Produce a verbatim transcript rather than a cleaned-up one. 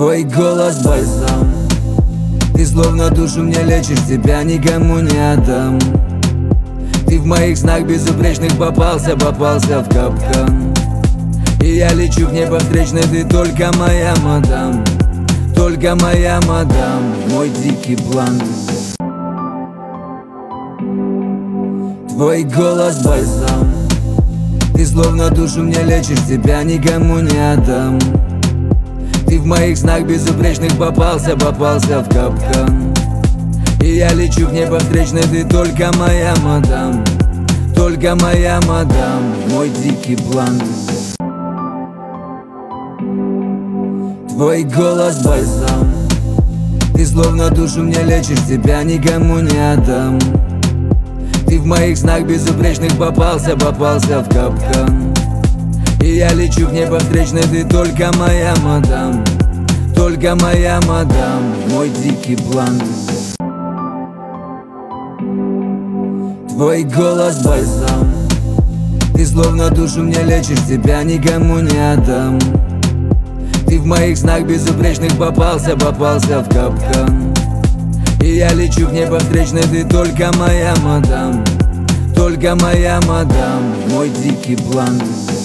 Твой голос бальзам, ты словно душу мне лечишь, тебя никому не отдам. Ты в моих снах безупречных попался, попался в капкан. И я лечу в небо встречный, ты только моя мадам, только моя мадам, мой дикий план. Твой голос бальзам, ты словно душу мне лечишь, тебя никому не отдам. Ты в моих снах безупречных попался, попался в капкан. И я лечу в небо встречный, ты только моя мадам, только моя мадам, мой дикий план. Твой голос бальзам, ты словно душу мне лечишь, тебя никому не отдам. Ты в моих снах безупречных попался, попался в капкан. И я лечу в небо встречный, ты только моя мадам, только моя мадам, мой дикий план. Твой голос бальзам, ты словно душу мне лечишь, тебя никому не отдам. Ты в моих снах безупречных попался, попался в капкан. И я лечу в небо встречный, ты только моя мадам, только моя мадам, мой дикий план.